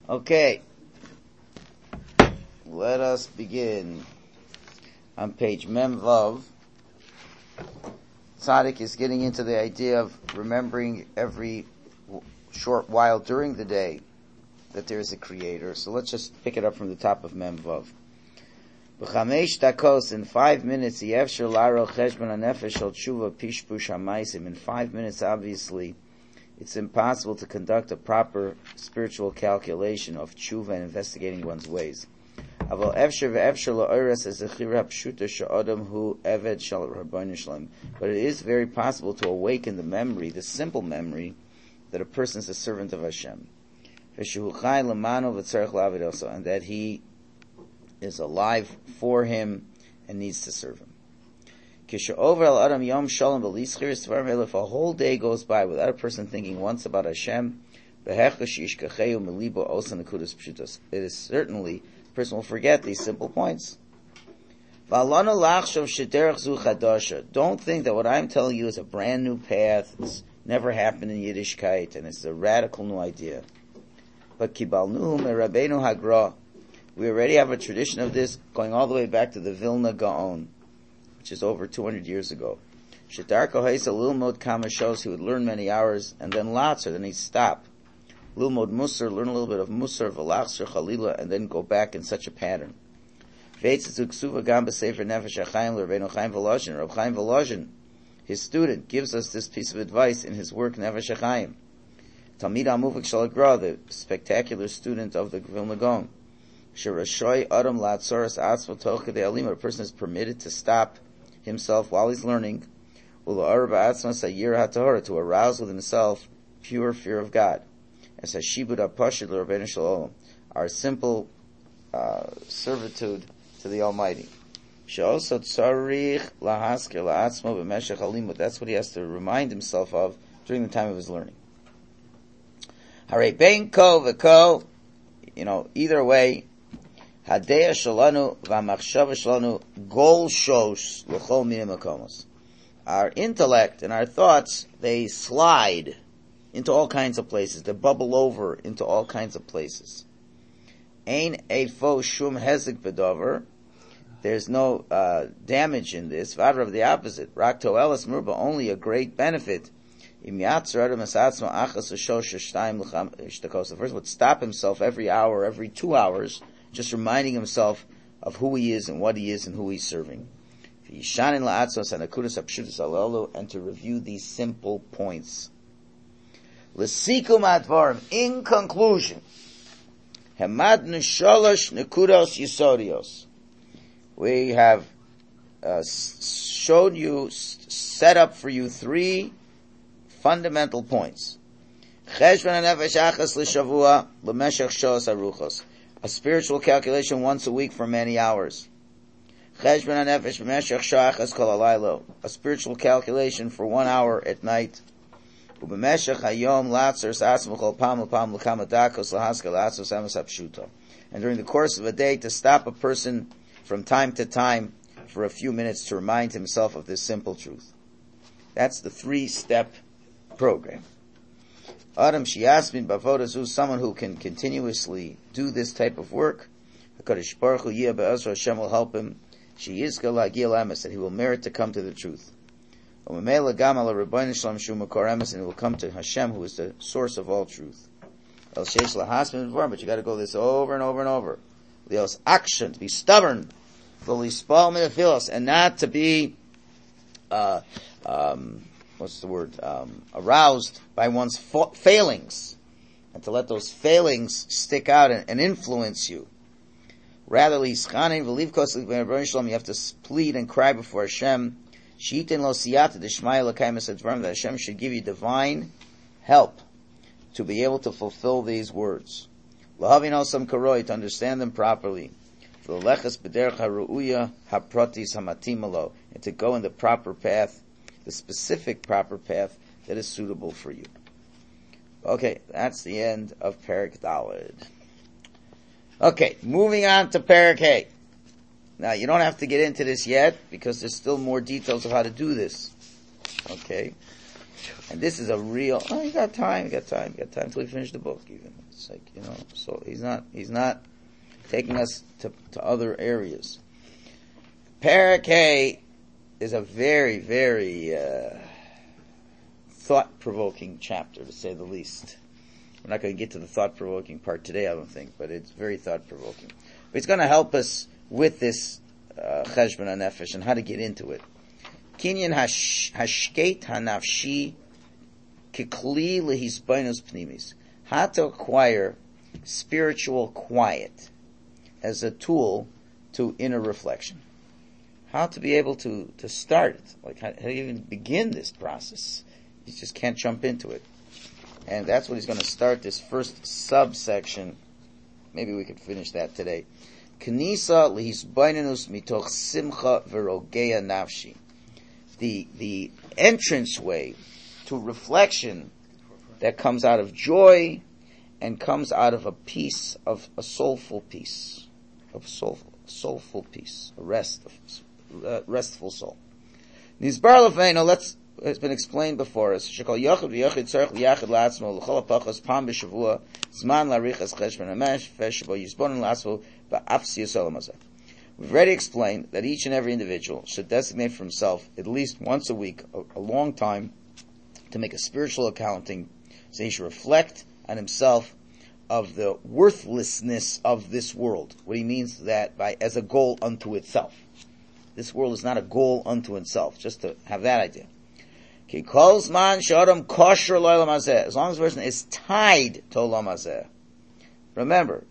Okay, let us begin. On page Mem Vav, Tzaddik is getting into the idea of remembering every short while during the day that there is a creator. So let's just pick it up from the top of Mem Vav. B'chamesh dakos, in 5 minutes, yefshir laro cheshbon hanefesh shel tshuva pishpush hamaisim. In 5 minutes, obviously, it's impossible to conduct a proper spiritual calculation of tshuva and investigating one's ways. But it is very possible to awaken the memory, the simple memory, that a person is a servant of Hashem. And that he is alive for him and needs to serve him. If a whole day goes by without a person thinking once about Hashem, it is certainly a person will forget these simple points. Don't think that what I'm telling you is a brand new path. It's never happened in Yiddishkeit, and it's a radical new idea. But kibalnuhu Rabbeinu Hagra, we already have a tradition of this going all the way back to the Vilna Gaon, which is over 200 years ago. Shedarko Haisa Lilmod Kamashos, he would learn many hours, and then Latzer, then he'd stop. Lilmod Musar, learn a little bit of Musar, Velachzer, Chalila, and then go back in such a pattern. Reb Chaim Volozhin, his student, gives us this piece of advice in his work Nefesh HaChaim. Talmid HaMuvik Shalagra, the spectacular student of the Vilna Gaon. Sherashoy Adam Latzoras Atzmo Tochei De'alima, a person is permitted to stop himself while he's learning, to arouse within himself pure fear of God. As Hashibud HaPashid L'Rabbeinu Shalom, our simple servitude to the Almighty. That's what he has to remind himself of during the time of his learning. Hare ben ko v'ko, either way, Hadeya shalanu v'amachshava shalanu gol shos l'chol minim makomos. Our intellect and our thoughts, they slide into all kinds of places. They bubble over into all kinds of places. Ein eifo shum hezek b'dover. There's no damage in this. Rather of the opposite. Rak to'elas murba, only a great benefit. The first would stop himself every hour, every 2 hours, just reminding himself of who he is and what he is and who he's serving. And to review these simple points. In conclusion, we have set up for you 3 fundamental points. A spiritual calculation once a week for many hours. A spiritual calculation for 1 hour at night. And during the course of a day, to stop a person from time to time for a few minutes to remind himself of this simple truth. That's the 3-step program. Adam Shiasmin Bavodazu, someone who can continuously do this type of work. HaKadosh Baruch Hu Yeh Be'ezra, Hashem will help him. Sheyizka La'gil Emes, that he will merit to come to the truth. Umemela Gamal Rabbeinu Shalom Shu Makor Emes, and he will come to Hashem, who is the source of all truth. El Sheish Lahasmin V'var, but you got to go this over and over and over. Leos action, to be stubborn, and not to be aroused by one's failings, and to let those failings stick out and influence you. Rather, you have to plead and cry before Hashem, that Hashem should give you divine help to be able to fulfill these words. To understand them properly. And to go in the proper path, the specific proper path that is suitable for you. Okay, that's the end of Perek Daled. Okay, moving on to Perek Hey. Now, you don't have to get into this yet, because there's still more details of how to do this. Okay? And this is a real, you got time till we finish the book even. It's like, so he's not taking us to other areas. Perek Hey is a very, very thought-provoking chapter, to say the least. We're not going to get to the thought-provoking part today, I don't think, but it's very thought-provoking. But it's going to help us with this cheshbon hanefesh and how to get into it. Kinyan hashket hanafshi kikli lehisbainus pnimis. How to acquire spiritual quiet as a tool to inner reflection. How to be able to start it. Like, how do you even begin this process? You just can't jump into it. And that's what he's going to start this first subsection. Maybe we could finish that today. Knisa lehisbainus mitoch simcha v'rogeya nafshi. The entranceway to reflection that comes out of joy and comes out of a peace, of a soulful peace, soulful peace, a restful soul. Nizbar lefeinu, it's been explained before us. Shekol yochid v'yochid tzarich liyachid la'atzmo l'chol hapachos pam b'shavua zman la'richas cheshbon hanefesh shebo yizbonin la'atzmo ba'afsiyas olam hazeh. We've already explained that each and every individual should designate for himself at least once a week, a long time, to make a spiritual accounting, so he should reflect on himself of the worthlessness of this world. What he means that by as a goal unto itself. This world is not a goal unto itself, just to have that idea. As long as the person is tied to Olam Hazeh. Remember,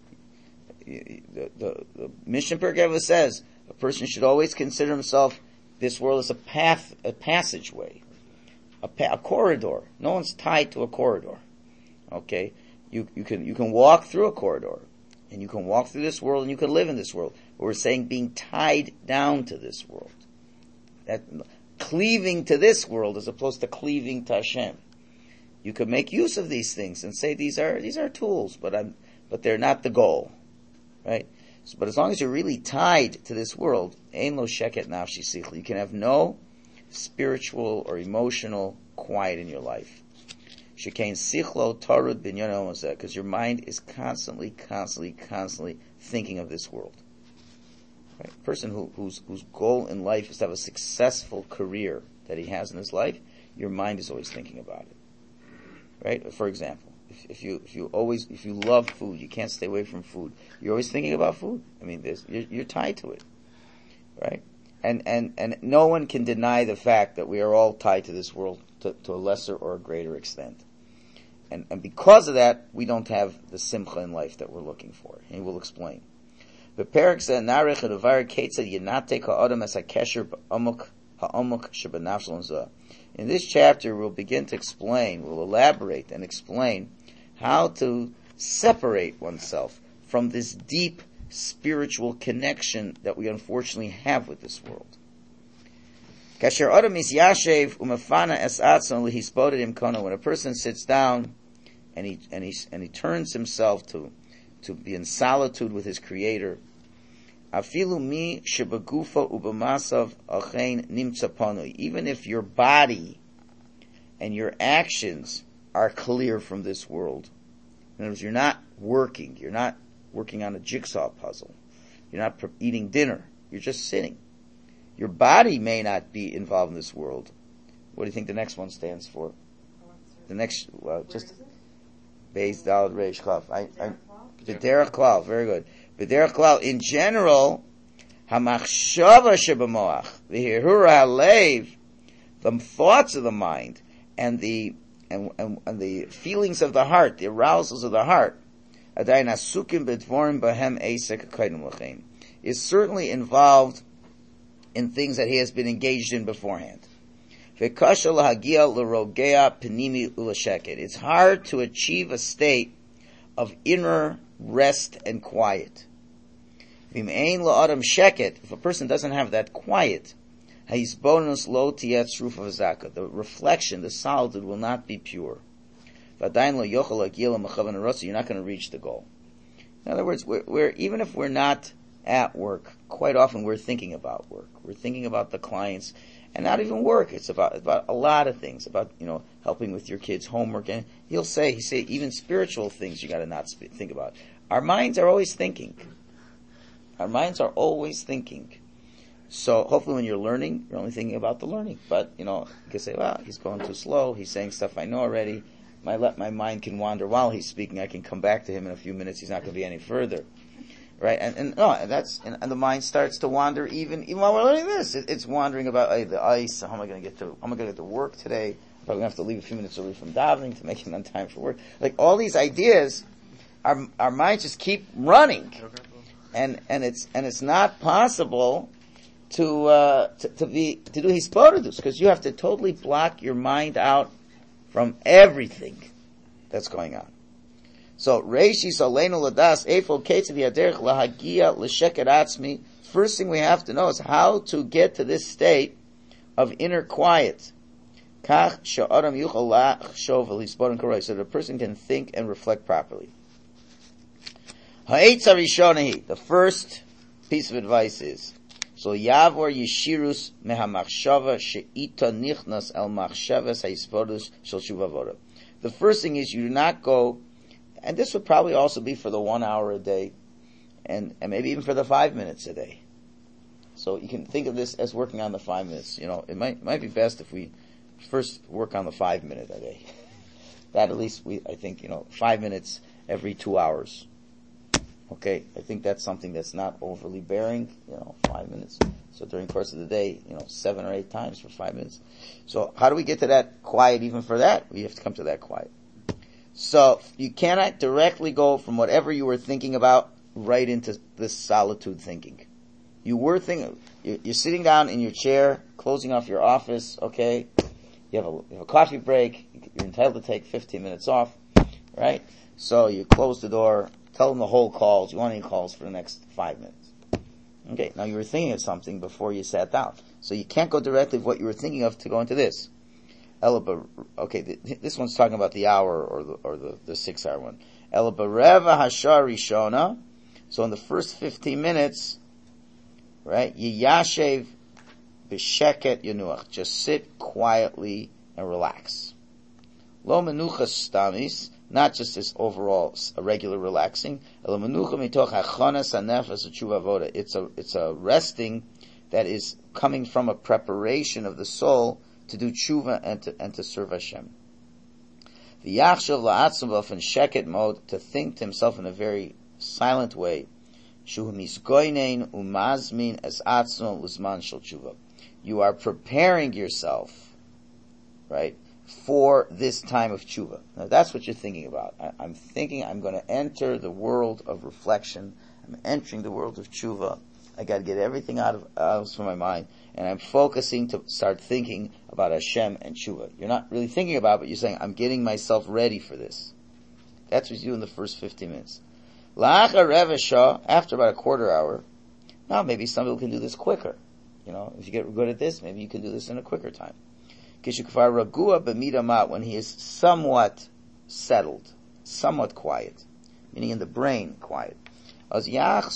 the Mishnah Perkei says a person should always consider himself, this world is a passageway, a corridor. No one's tied to a corridor. Okay? You can walk through a corridor, and you can walk through this world, and you can live in this world. But we're saying being tied down to this world. That cleaving to this world as opposed to cleaving to Hashem. You could make use of these things and say these are tools, but they're not the goal. Right? But as long as you're really tied to this world, ein lo sheket nafshi sichli, you can have no spiritual or emotional quiet in your life. Shekain sichlo tarud binyan olam hazeh, because your mind is constantly thinking of this world. Right? A person whose goal in life is to have a successful career that he has in his life, your mind is always thinking about it. Right? For example, if you love food, you can't stay away from food. You're always thinking about food. I mean, you're tied to it, right? And no one can deny the fact that we are all tied to this world to a lesser or a greater extent. And because of that, we don't have the simcha in life that we're looking for. And he will explain. The Perek said, "Narich edavar ketzad yenate ka'adam es hakesher ha'amuk shebenafsh l'zeh." In this chapter, we'll begin to explain, we'll elaborate and explain how to separate oneself from this deep spiritual connection that we unfortunately have with this world. When a person sits down and he turns himself to be in solitude with his Creator, even if your body and your actions are clear from this world. In other words, you're not working on a jigsaw puzzle. You're not eating dinner. You're just sitting. Your body may not be involved in this world. What do you think the next one stands for? The next, just Beis Daled Reish Klav. B'derech Klal, very good. B'derech Klal, in general, hamachshava shebemoach, the hirura halev, the thoughts of the mind, and the feelings of the heart, the arousals of the heart, adayin asukim b'dvorim bahem eisek kaidim l'chein, is certainly involved in things that he has been engaged in beforehand. V'kasha lahagia l'rogea penimi u'lasheket. It's hard to achieve a state of inner rest and quiet. V'me'ein la'adam sheket. If a person doesn't have that quiet, ha'isbonus lo tiyetz ruf v'zaka. The reflection, the solitude will not be pure. V'adayin lo yochel lahagia l'mechavan harotza. You're not going to reach the goal. In other words, we're even if we're not at work, quite often we're thinking about work. We're thinking about the clients, And not even work. It's about a lot of things, about, helping with your kids' homework. And he say even spiritual things you gotta not think about. Our minds are always thinking. Our minds are always thinking. So hopefully when you're learning, you're only thinking about the learning. But, you can say, well, he's going too slow, he's saying stuff I know already. My mind can wander while he's speaking. I can come back to him in a few minutes. He's not going to be any further, right? And the mind starts to wander even while we're learning this. It's wandering about the ice. How am I going to get to work today? I'm probably going to have to leave a few minutes early from davening to make it on time for work. Like all these ideas, our minds just keep running, and it's not possible to do hisbodedus, because you have to totally block your mind out from everything that's going on. So, Reishi Salenu Ladas Efo Ketzi Aderech Lahagia L'Sheket Atzmi. First thing we have to know is how to get to this state of inner quiet. Kach Sha'adam Yuchal Lachshov L'Hisbodin Koroi, so that a person can think and reflect properly. Ha'etz Harishonahi. The first piece of advice is, so Yavor Yeshirus Mehamachshava She'ita Nichnas El Machshavas Ha'isvodus Shel Shuvavoda. The first thing is you do not go, and this would probably also be for the 1 hour a day, and maybe even for the 5 minutes a day. So you can think of this as working on the 5 minutes. It might be best if we first work on the 5 minute a day. That at least I think 5 minutes every 2 hours. Okay, I think that's something that's not overly bearing, 5 minutes. So during the course of the day, 7 or 8 times for 5 minutes. So how do we get to that quiet even for that? We have to come to that quiet. So you cannot directly go from whatever you were thinking about right into this solitude thinking. You're sitting down in your chair, closing off your office, okay? You have a coffee break, you're entitled to take 15 minutes off, right? So you close the door, tell them the whole calls. You want any calls for the next 5 minutes. Okay, now you were thinking of something before you sat down. So you can't go directly with what you were thinking of to go into this. Okay, this one's talking about the hour or the 6 hour one. Ela bareva hashar rishona. So in the first 15 minutes, right, yiyashev b'sheket yanuach. Just sit quietly and relax. Lo menuchas stamis. Not just this overall regular relaxing. It's a resting that is coming from a preparation of the soul to do tshuva and to serve Hashem. The yachshav la'atzim v'ofen sheket mode, to think to himself in a very silent way. Shu misgoynein umazmin es atzmo l'zman shel tshuva. You are preparing yourself, right, for this time of tshuva. Now that's what you're thinking about. I'm thinking I'm going to enter the world of reflection. I'm entering the world of tshuva. I got to get everything out from my mind, and I'm focusing to start thinking about Hashem and tshuva. You're not really thinking about it, but you're saying, I'm getting myself ready for this. That's what you do in the first 15 minutes. La'achar reveh shah, after about a quarter hour, now maybe some people can do this quicker. If you get good at this, maybe you can do this in a quicker time. When he is somewhat settled, somewhat quiet, meaning in the brain quiet. Then he can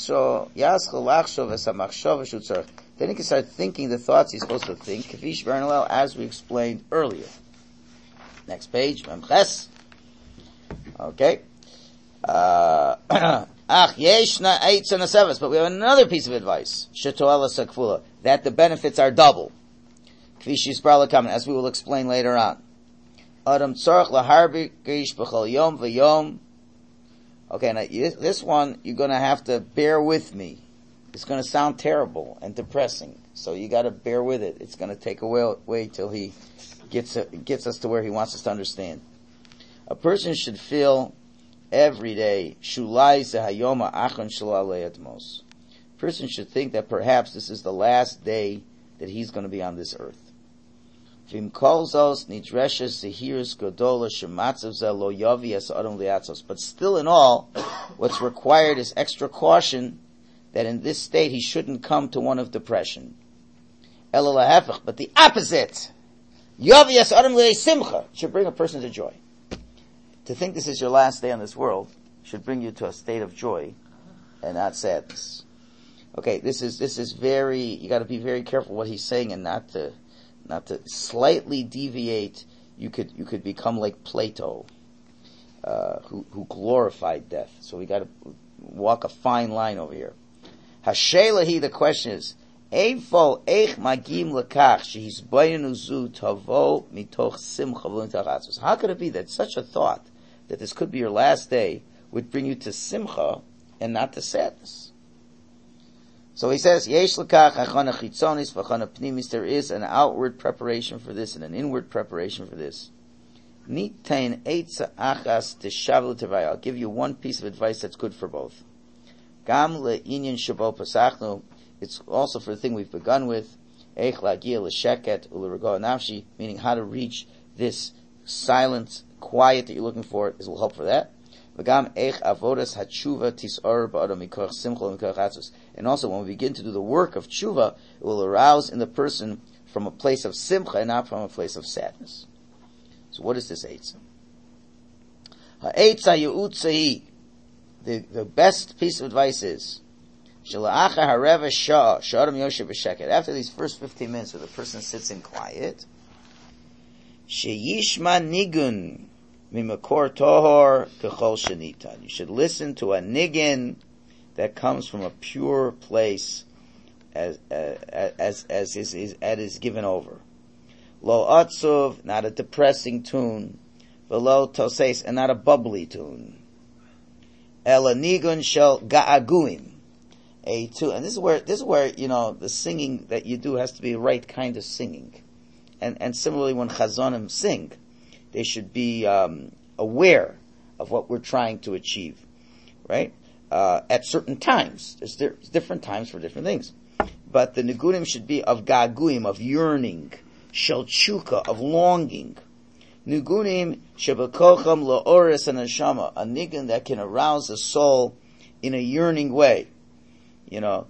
start thinking the thoughts he's supposed to think, as we explained earlier. Next page, Memches. Okay. But we have another piece of advice, that the benefits are double. As we will explain later on. Okay, now this one, you're gonna have to bear with me. It's gonna sound terrible and depressing, so you gotta bear with it. It's gonna take a way till he gets us to where he wants us to understand. A person should feel every day, person should think that perhaps this is the last day that he's gonna be on this earth. But still in all, what's required is extra caution that in this state he shouldn't come to one of depression. But the opposite, should bring a person to joy. To think this is your last day on this world should bring you to a state of joy and not sadness. Okay, this is very, you gotta be very careful what he's saying and not to not to slightly deviate. You could become like Plato, who glorified death. So we got to walk a fine line over here. Hashelahi, the question is, Eifo eich magim lekach shehisbayinu zu tavo mitoch simcha v'mitoch atzos. How could it be that such a thought, that this could be your last day, would bring you to simcha and not to sadness? So he says, Yesh lekach achana chitzonis v'achana pnimis. There is an outward preparation for this and an inward preparation for this. Nitain eitza achas teshavlu tevaya. I'll give you one piece of advice that's good for both. Gam le'inyan shabo pasachnu. It's also for the thing we've begun with, Eich la'gia l'sheket u'l'regoa nafshi, meaning how to reach this silent, quiet that you're looking for. This will help for that. V'gam eich avodas hatshuva tis'or ba'adam mikoch simcha u'mikoch atzos. And also, when we begin to do the work of tshuva, it will arouse in the person from a place of simcha and not from a place of sadness. So what is this eitzah? Ha'eitzah yu'utzahi. The best piece of advice is, after these first 15 minutes where the person sits in quiet, sheyishma nigun mimakor tohor kechol shenitan. You should listen to a nigun that comes from a pure place, as is given over. Lo atzuv, not a depressing tune. Velo toses, and not a bubbly tune. Ela nigun shel ga'aguim. And this is where the singing that you do has to be the right kind of singing, and similarly when chazonim sing, they should be aware of what we're trying to achieve, right? At certain times, there's different times for different things, but the nigunim should be of gaguim, of yearning, shel tshuka, of longing. Nigunim shebekocham la'oris and neshama, a nigun that can arouse the soul in a yearning way. When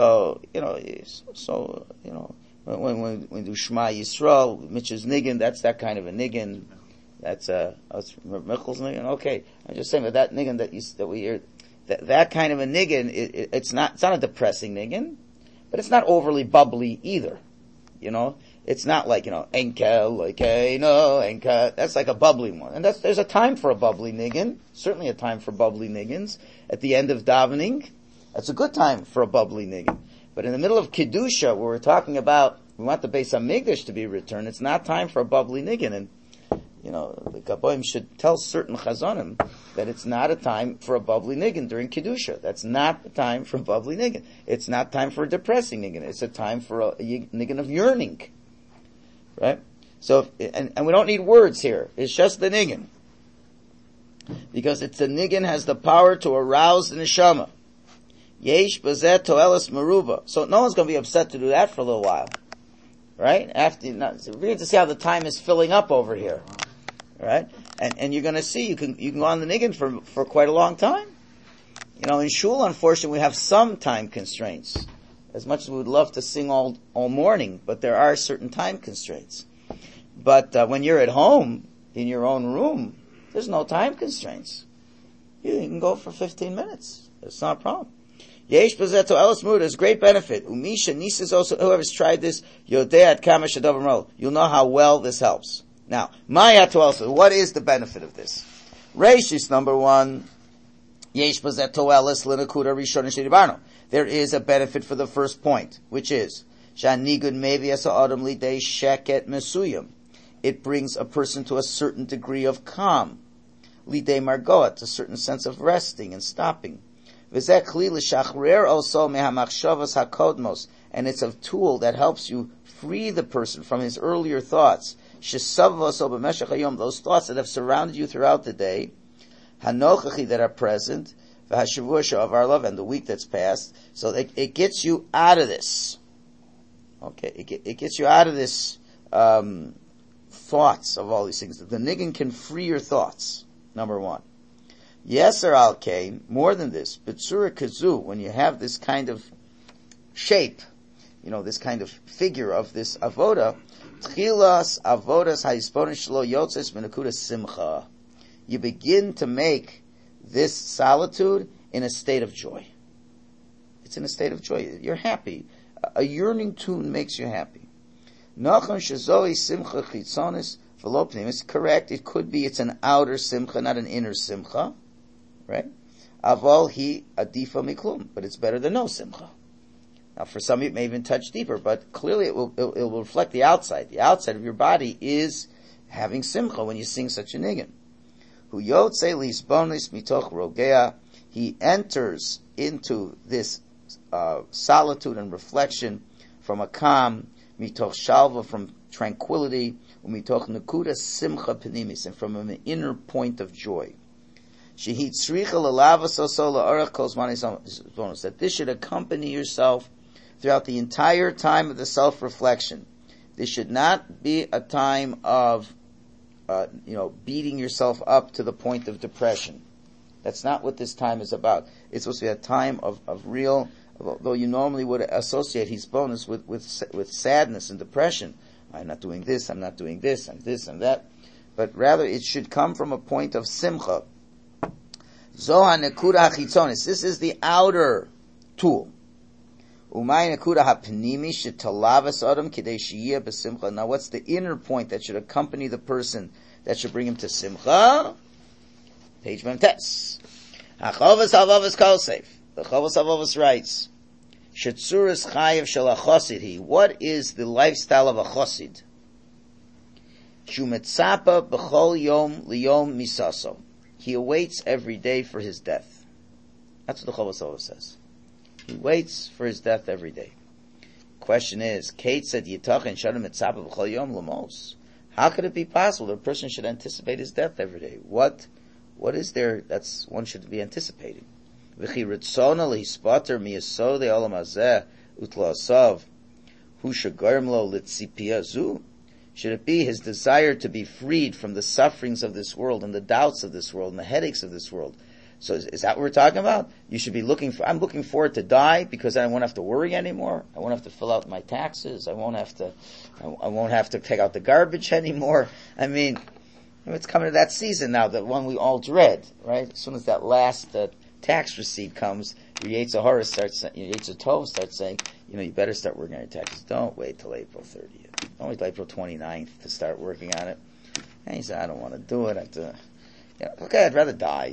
we do Shema Yisrael, Mitch's nigun, that's that kind of a nigun. That's Michel's nigun. Okay, I'm just saying that nigun that we hear, that kind of a nigun, it's not a depressing nigun, but it's not overly bubbly either. It's not like Enkel, Enka. That's like a bubbly one, and there's a time for a bubbly nigun. Certainly a time for bubbly niguns at the end of davening. That's a good time for a bubbly nigun. But in the middle of Kedusha, where we're talking about, we want the Beis HaMikdash to be returned, it's not time for a bubbly nigun. And, the Gaboim should tell certain chazonim that it's not a time for a bubbly nigun during Kedusha. That's not the time for a bubbly nigun. It's not time for a depressing nigun. It's a time for a nigun of yearning. Right? So, and we don't need words here. It's just the nigun. Because the nigun has the power to arouse the neshama. Yesh bazet toelas meruba. So no one's going to be upset to do that for a little while, right? So we need to see how the time is filling up over here, right? And you're going to see you can go on the nigun for quite a long time. In shul, unfortunately, we have some time constraints. As much as we would love to sing all morning, but there are certain time constraints. But when you're at home in your own room, there's no time constraints. You can go for 15 minutes. It's not a problem. Yesh Bazeto Elis Murud is great benefit. Umisha Nisis also, whoever's tried this, Yodeat Kamash Adovamro, you'll know how well this helps. Now, Maya to also, what is the benefit of this? Reishis number 1, Yesh Bazeto Elis Linakuda Rishon Shiribarno. There is a benefit for the first point, which is, Shanigun Mevi Asa Adam Lidei Sheket Mesuyam. It brings a person to a certain degree of calm. Lidei Margoat, a certain sense of resting and stopping. And it's a tool that helps you free the person from his earlier thoughts. Those thoughts that have surrounded you throughout the day, that are present, of our love, and the week that's passed. So it gets you out of this. Okay, it gets you out of this thoughts of all these things. The nigun can free your thoughts, number 1. Yeser al kain, more than this, b'tzura kazu, when you have this kind of shape, this kind of figure of this avoda, tchilas avodas ha'isponin shelo yotzes menakuda simcha. You begin to make this solitude in a state of joy. It's in a state of joy. You're happy. A yearning tune makes you happy. Nachon shezoi simcha chitzonis v'lo pnimis. Correct. It could be it's an outer simcha, not an inner simcha, right? Aval hi adifa miklum, but it's better than no simcha. Now, for some, it may even touch deeper, but clearly it will reflect the outside. The outside of your body is having simcha when you sing such a nigun. Hu yotze lisbonis mitoch rogea. He enters into this solitude and reflection from a calm, mitoch shalva, from tranquility, umitoch nekuda simcha penimis, and from an inner point of joy. That this should accompany yourself throughout the entire time of the self-reflection. This should not be a time of, beating yourself up to the point of depression. That's not what this time is about. It's supposed to be a time of real, though you normally would associate his bonus with sadness and depression. I'm not doing this, I'm not doing this, I'm this, I'm that. But rather it should come from a point of simcha. Zoha nekuda hachitzonis. This is the outer tool. Umay nekuda hapnimi shetalavas adam kidei sheyeh b'simcha. Now, what's the inner point that should accompany the person that should bring him to simcha? Page Memtes. Hachovas havavas kolseif. The Chovas Havavos writes, Shetzuras chayev shel hachosid he. What is the lifestyle of a chosid? Shumetzapa b'chol yom liyom misaso. He awaits every day for his death. That's what the Chovas Havavos says. He waits for his death every day. Question is, Kate said, Yitachin shadam etzapa b'chol yom lamos. How could it be possible that a person should anticipate his death every day? What is there that's one should be anticipating? V'chi ritzona lihispater miyasodei olam hazeh utla'asav hu shegarm lo litzipia zu. Should it be his desire to be freed from the sufferings of this world and the doubts of this world and the headaches of this world? So is that what we're talking about? You should be I'm looking forward to die because I won't have to worry anymore. I won't have to fill out my taxes. I won't have to take out the garbage anymore. I mean, it's coming to that season now, the one we all dread, right? As soon as that last tax receipt comes, your Yetzer Hara Yetzer Tov starts saying, you better start working on your taxes. Don't wait till April 30th. Don't wait till April 29th to start working on it. And he said, I don't want to do it. I have to, okay, I'd rather die.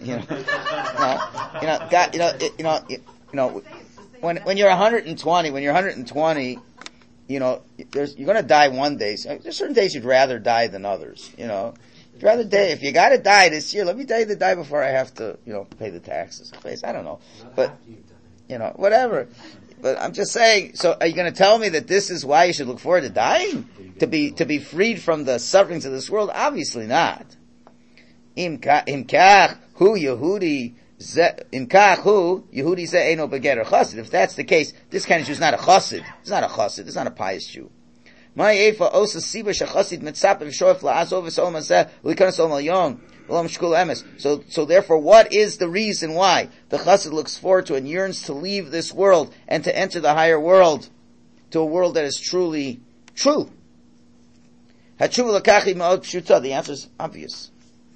When you're 120, you're going to die one day. So there's certain days you'd rather die than others, You'd rather die. If you got to die this year, let me tell you to die before I have to, pay the taxes. I don't know. But, whatever. But I'm just saying, so are you going to tell me that this is why you should look forward to dying? To be freed from the sufferings of this world? Obviously not. Imkach hu Yehudi ze eino begerer chassid. If that's the case, this kind of Jew is not a chassid. It's not a chassid. It's not a pious Jew. So therefore, what is the reason why the chassid looks forward to and yearns to leave this world and to enter the higher world, to a world that is truly true? The answer is obvious.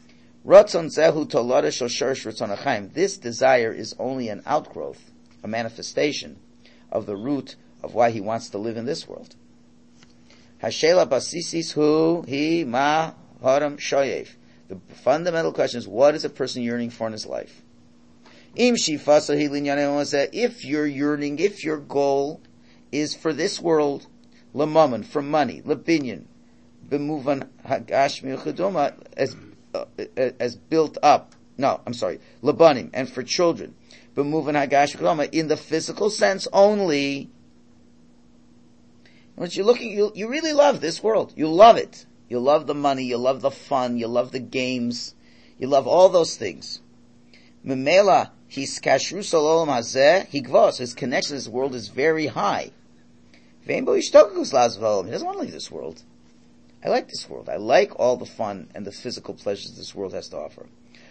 This desire is only an outgrowth, a manifestation of the root of why he wants to live in this world. Hashela basisis hu hi ma haram shoyev. The fundamental question is, what is a person yearning for in his life? If you're yearning, if your goal is for this world, lamaman, for money, labinyan, b'muvan hagashmi chedoma, as built up. No, I'm sorry, labanim, and for children, b'muvan hagashmi chedoma, in the physical sense only. Once you're looking, you really love this world. You love it. You love the money, you love the fun, you love the games, you love all those things. Memela, his kashrus olam hazeh, higvos, his connection to this world is very high. He doesn't want to leave this world. I like this world. I like all the fun and the physical pleasures this world has to offer.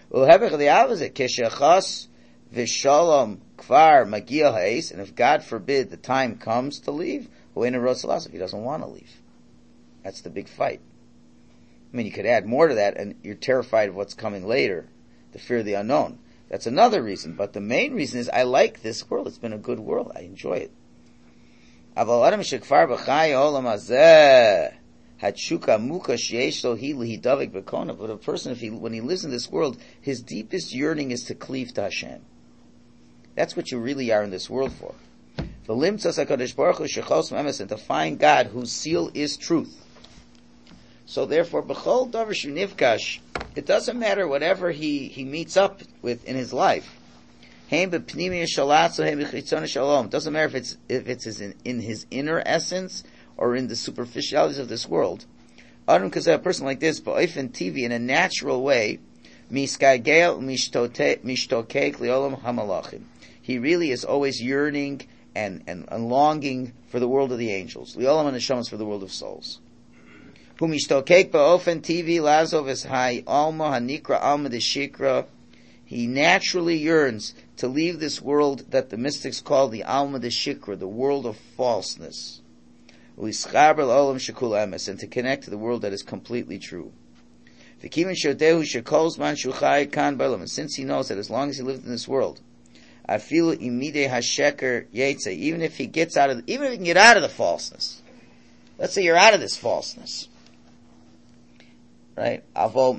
And if God forbid the time comes to leave, he doesn't want to leave. That's the big fight. I mean, you could add more to that, and you're terrified of what's coming later, the fear of the unknown. That's another reason. But the main reason is, I like this world. It's been a good world. I enjoy it. Aval adam shekfar b'chai olam hazeh hatshuka muka sheyesh lo hi lihidavik b'kona. But a person, when he lives in this world, his deepest yearning is to cleave to Hashem. That's what you really are in this world for. The limtzas hakadosh baruch hu shechos memes, and to find God whose seal is truth. So therefore, b'chol davar shu nifkash, it doesn't matter whatever he meets up with in his life. It doesn't matter if it's in his inner essence or in the superficialities of this world. Adam could say a person like this, ba'ofen TV, in a natural way, he really is always yearning and longing for the world of the angels. Li'olam haneshamos, for the world of souls. He naturally yearns to leave this world that the mystics call the Alma de Shikra, the world of falseness, and to connect to the world that is completely true. And since he knows that as long as he lived in this world, even if he can get out of the falseness, let's say you're out of this falseness, right? But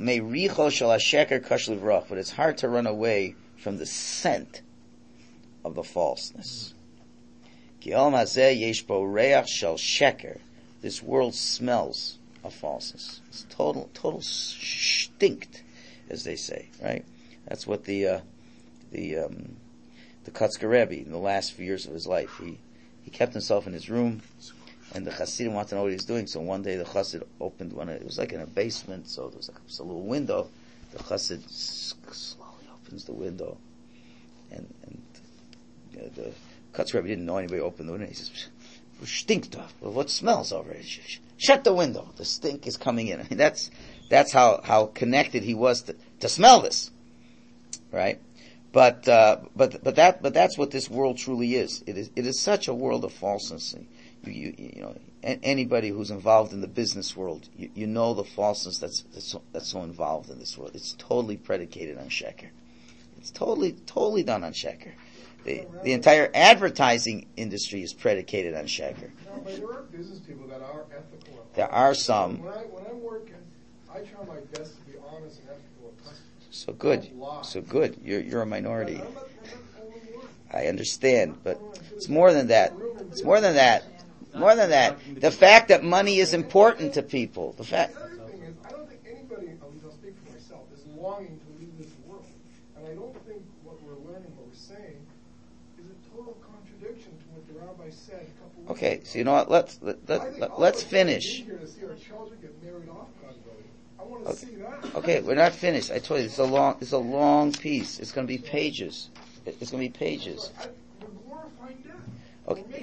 it's hard to run away from the scent of the falseness. This world smells of falseness. It's total stinkt, as they say, right? That's what the Kotzker Rebbe, in the last few years of his life, he kept himself in his room, and the Hasidim wanted to know what he was doing. So one day the Chassid opened it was like in a basement, so there was like a little window. The Chassid slowly opens the window, and the Kotzker Rebbe didn't know anybody opened the window. He says, "Stinkt. Well, what smells over it? Shut the window. The stink is coming in." I mean, that's how connected he was to smell this, right? But that's what this world truly is. It is such a world of falseness. You know, anybody who's involved in the business world, you know the falseness that's so involved in this world. It's totally predicated on sheker. It's totally done on sheker. The entire advertising industry is predicated on sheker. No, but there are business people that are ethical. There are some. When I'm working, I try my best to be honest and ethical with customers. So good. You're a minority. I understand, but it's more than that. It's more than that. More than that. The fact that money is important to people. The other thing is, I don't think anybody, at least I'll speak for myself, is longing to leave this world. And I don't think what we're learning, what we're saying, is a total contradiction to what the rabbi said a couple weeks ago. Okay, so you know what? Let's finish. Here to see our children get married off, God willing. I want to see that. Okay, we're not finished. I told you it's a long piece. It's going to be pages. It's going to be pages. We're glorifying death. Okay,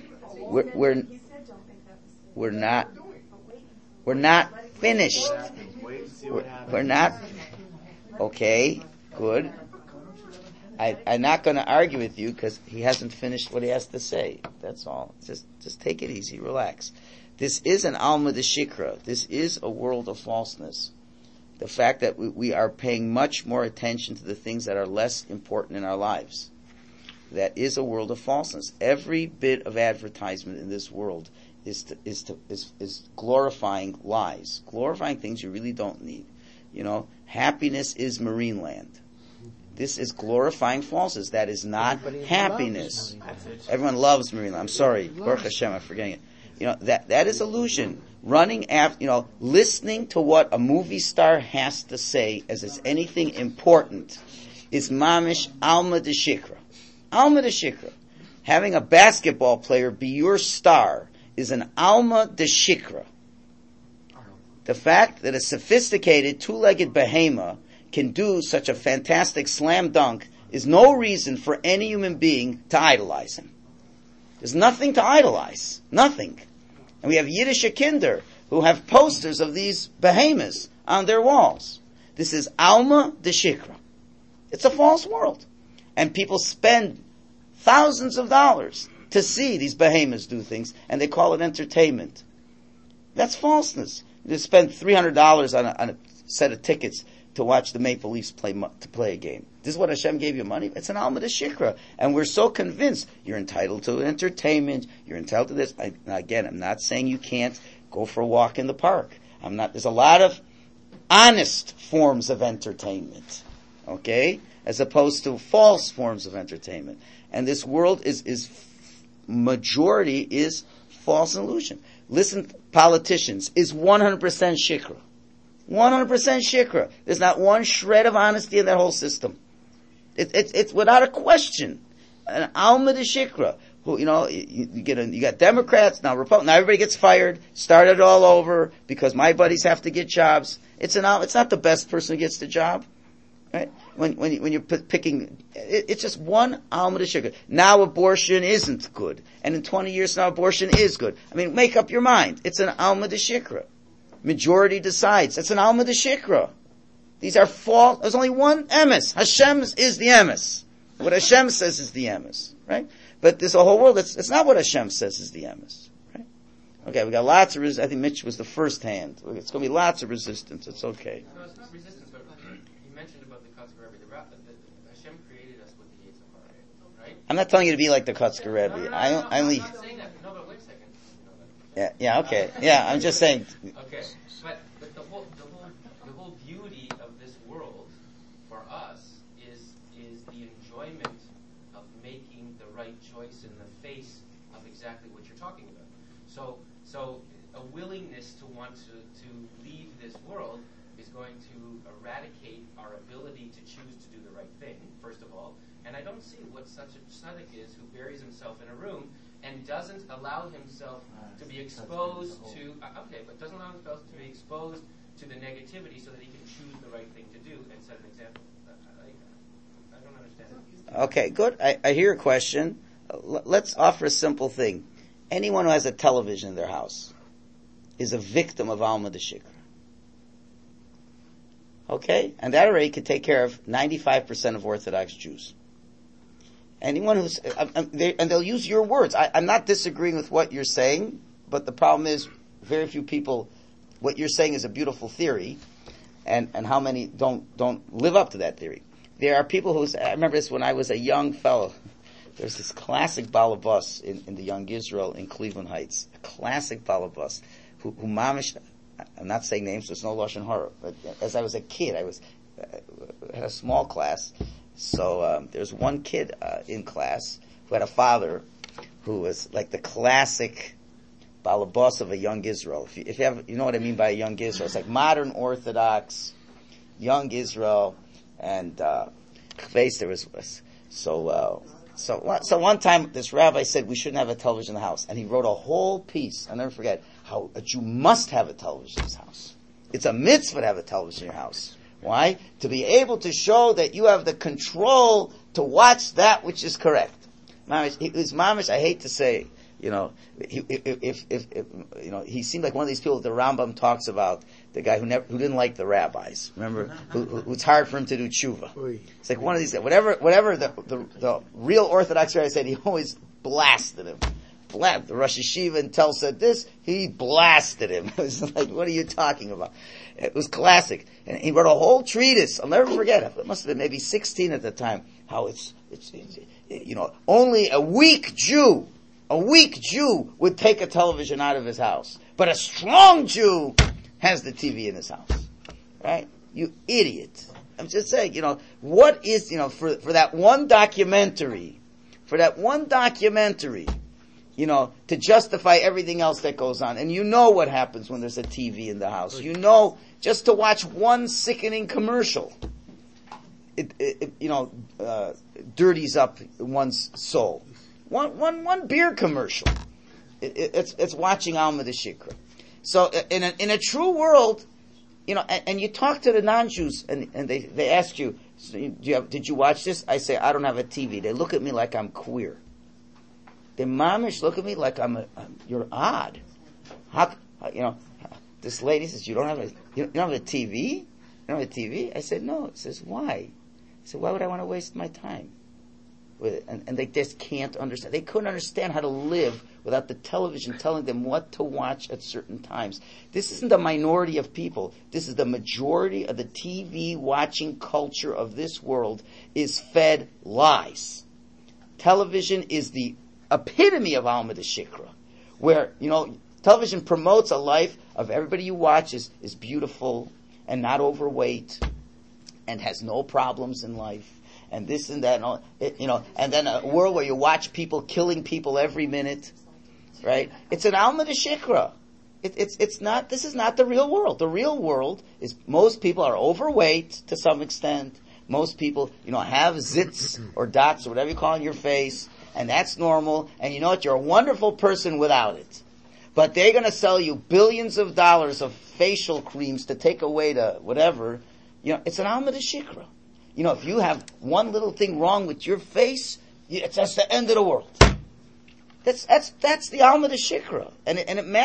we're not finished. We're not. Okay, good. I'm not going to argue with you because he hasn't finished what he has to say. That's all. Just take it easy, relax. This is an Alma de Shikra. This is a world of falseness. The fact that we are paying much more attention to the things that are less important in our lives. That is a world of falseness. Every bit of advertisement in this world is glorifying lies, glorifying things you really don't need. You know, happiness is marine land. This is glorifying falseness. That is not happiness. Everyone loves marine land. I'm sorry, Baruch Hashem, I'm forgetting it. You know, that is illusion. Running after, listening to what a movie star has to say as it's anything important is mamish alma de shikra. Alma de shikra. Having a basketball player be your star is an alma de shikra. The fact that a sophisticated two-legged behemoth can do such a fantastic slam dunk is no reason for any human being to idolize him. There's nothing to idolize. Nothing. And we have Yiddish kinder who have posters of these behemoths on their walls. This is Alma de Shikra. It's a false world. And people spend thousands of dollars to see these behemoths do things, and they call it entertainment. That's falseness. You spend $300 on a set of tickets to watch the Maple Leafs play a game. This is what Hashem gave you money. It's an alma de shikra. And we're so convinced you're entitled to entertainment, you're entitled to this. Again, I'm not saying you can't go for a walk in the park. There's a lot of honest forms of entertainment. Okay? As opposed to false forms of entertainment. And this world is majority is false illusion. Listen, politicians, is 100% shikra. 100% shikra. There's not one shred of honesty in that whole system. It's without a question an alma de shikra. Who, you got Democrats now, Republicans. Now everybody gets fired. Started all over because my buddies have to get jobs. It's not the best person who gets the job, right? When you're picking, it's just one alma de shikra. Now abortion isn't good, and in 20 years now abortion is good. Make up your mind. It's an alma de shikra. Majority decides. It's an alma de shikra. These are false. There's only one emes. Hashem's is the emes. What Hashem says is the emes, right? But there's a whole world. It's not what Hashem says is the emes, right? Okay, we got lots of resistance. I think Mitch was the first hand. It's going to be lots of resistance. It's okay. No, it's not resistance, but you mentioned about the Kotzker Rebbe. Hashem created us with the Yetzer Hara, right? I'm not telling you to be like the Kotzker Rebbe. No, I'm not saying that. No, but wait a second. Yeah, okay. Yeah, I'm just saying. Okay, but the whole beauty of this world for us is the enjoyment of making the right choice in the face of exactly what you're talking about. So a willingness to want to leave this world is going to eradicate our ability to choose to do the right thing, first of all. And I don't see what such a tzaddik is who buries himself in a room and doesn't allow himself to be exposed to, doesn't allow himself to be exposed to the negativity so that he can choose the right thing to do and set an example. I don't understand. Okay, good. I hear a question. Let's offer a simple thing. Anyone who has a television in their house is a victim of alma de shikra. Okay? And that already could take care of 95% of Orthodox Jews. Anyone who's, and they'll use your words. I'm not disagreeing with what you're saying, but the problem is very few people, what you're saying is a beautiful theory, and how many don't live up to that theory. There are people I remember this when I was a young fellow. There's this classic balabas in the Young Israel in Cleveland Heights. A classic balabas who mamish, I'm not saying names, so it's no Lashon Hara, but as I was a kid, had a small class. So there's one kid in class who had a father who was like the classic balabas of a Young Israel. If you have, you know what I mean by a Young Israel. It's like modern Orthodox, Young Israel, and there was so one time this rabbi said we shouldn't have a television in the house, and he wrote a whole piece. I'll never forget how that you must have a television in his house. It's a mitzvah to have a television in your house. Why? To be able to show that you have the control to watch that which is correct. Mamish, I hate to say, he seemed like one of these people that the Rambam talks about, the guy who didn't like the rabbis. Remember, who it's hard for him to do tshuva. It's like one of these guys. Whatever the real Orthodox rabbi said, he always blasted him. The Rosh Yeshiva in Tel said this, he blasted him. It was like, what are you talking about? It was classic. And he wrote a whole treatise. I'll never forget it. It must have been maybe 16 at the time. How it's only a weak Jew would take a television out of his house. But a strong Jew has the TV in his house. Right? You idiot. I'm just saying, what is, for that one documentary, to justify everything else that goes on. And you know what happens when there's a TV in the house. Just to watch one sickening commercial, dirties up one's soul. One beer commercial. It's watching Alma de Shikra. So in a true world, and you talk to the non-Jews and they ask you, did you watch this? I say, I don't have a TV. They look at me like I'm queer. The mamish look at me like you're odd. This lady says, you don't have a TV? You don't have a TV? I said, no. It says, why? I said, why would I want to waste my time? and they just can't understand. They couldn't understand how to live without the television telling them what to watch at certain times. This isn't the minority of people. This is the majority of the TV watching culture of this world is fed lies. Television is the epitome of Alma de Shikra, where, television promotes a life of everybody you watch is beautiful and not overweight and has no problems in life. And this and that, and all, and then a world where you watch people killing people every minute, right? It's an Alma de Shikra. It's not. This is not the real world. The real world is most people are overweight to some extent. Most people, have zits or dots or whatever you call on your face, and that's normal. And you know what? You're a wonderful person without it. But they're going to sell you billions of dollars of facial creams to take away the whatever. It's an Alma de Shikra. If you have one little thing wrong with your face, that's the end of the world. That's the Alma de Shikra, and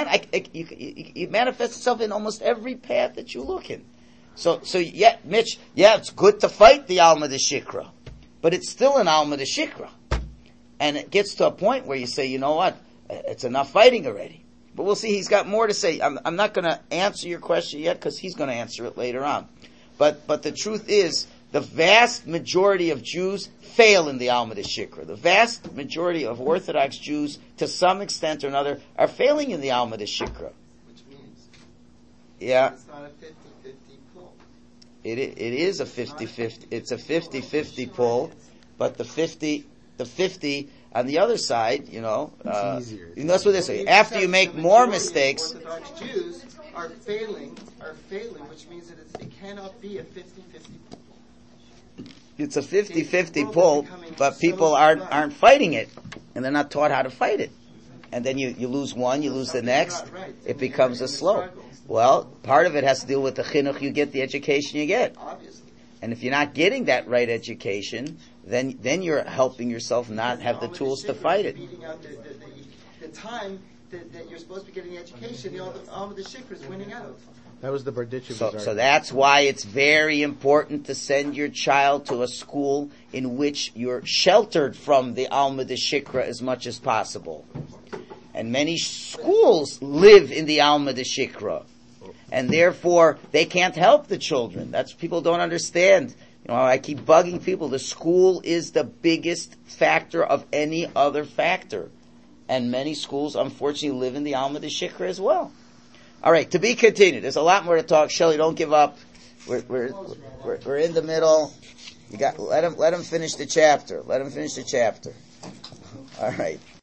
it manifests itself in almost every path that you look in. So yeah, Mitch, it's good to fight the Alma de Shikra, but it's still an Alma de Shikra, and it gets to a point where you say, you know what, it's enough fighting already. But we'll see. He's got more to say. I'm not going to answer your question yet because he's going to answer it later on. But the truth is, the vast majority of Jews fail in the Alma de Shikra. The vast majority of Orthodox Jews, to some extent or another, are failing in the Alma de Shikra. Which means, it's not a 50-50 pull. It is a 50-50. It's a 50-50 pull, but the 50 on the other side, it's easier. That's what they say. After you make more mistakes, Orthodox Jews are failing, which means that it cannot be a 50-50 pull. It's a 50-50 pull, but people aren't fighting it, and they're not taught how to fight it. And then you lose one, you lose the next. It becomes a slope. Well, part of it has to do with the chinuch you get, the education you get. Obviously. And if you're not getting that right education, then you're helping yourself not have the tools to fight it. Beating out the time that you're supposed to be getting the education, the Alma de Shikra is winning out. That was the Berditchev. So that's why it's very important to send your child to a school in which you're sheltered from the Alma de Shikra as much as possible. And many schools live in the Alma de Shikra. And therefore, they can't help the children. That's what people don't understand. I keep bugging people. The school is the biggest factor of any other factor. And many schools, unfortunately, live in the Alma de Shikra as well. All right, to be continued. There's a lot more to talk. Shelley, don't give up. We're in the middle. Let him finish the chapter. Let him finish the chapter. All right.